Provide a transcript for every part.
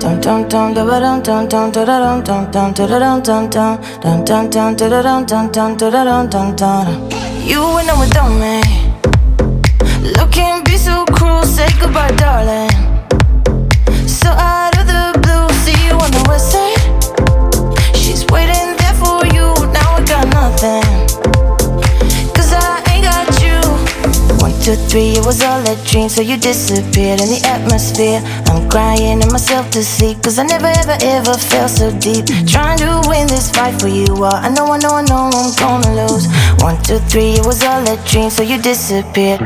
You went on without me. Love can't be so cruel. Say goodbye, darling. So out of the blue, see you on the west side. She's waiting there for you. Now I got nothing, 'cause I ain't got you. 1, 2, 3, it was all a dream, so you disappeared in the atmosphere. I'm crying in myself to sleep, 'cause I never ever ever felt so deep. Trying to win this fight for you, I know I'm gonna lose. 1, 2, 3, it was all a dream, so you disappeared.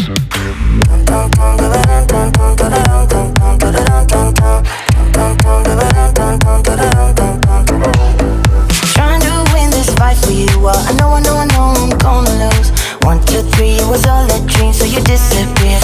Trying to win this fight for you, I know I'm gonna lose. 1, 2, 3, it was all a dream, so you disappeared.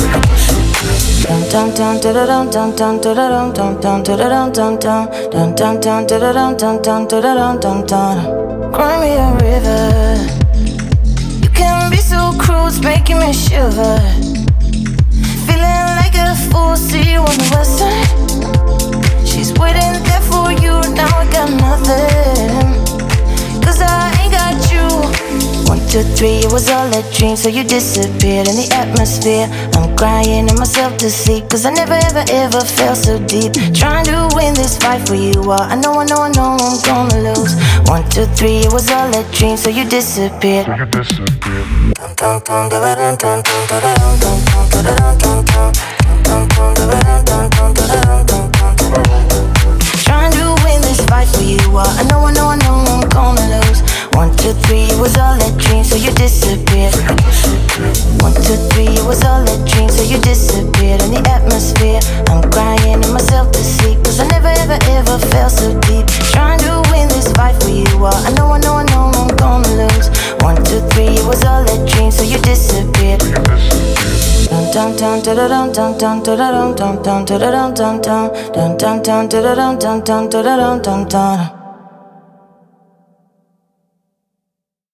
Cry me a river. You can be so cruel, it's making me shiver. Feeling like a fool, see you on the west side. She's waiting there for you, now I got nothing, 'cause I ain't got you. 1, 2, 3, it was all a dream, so you disappeared in the atmosphere. I'm crying in myself to sleep, 'cause I never ever ever felt so deep. Trying to win this fight for you, I know I'm gonna lose. 1, 2, 3, it was all a dream, so you disappeared. Trying to win this fight for you, I know I'm gonna lose. 1, 2, 3, it was all a dream, so you disappeared. 1, 2, 3, it was all a dream, so you disappeared in the atmosphere. I'm crying in myself to sleep, 'cause I never ever ever felt so deep. Trying to win this fight for you, I know I'm gonna lose. 1, 2, 3, it was all a dream, so you disappeared. Dun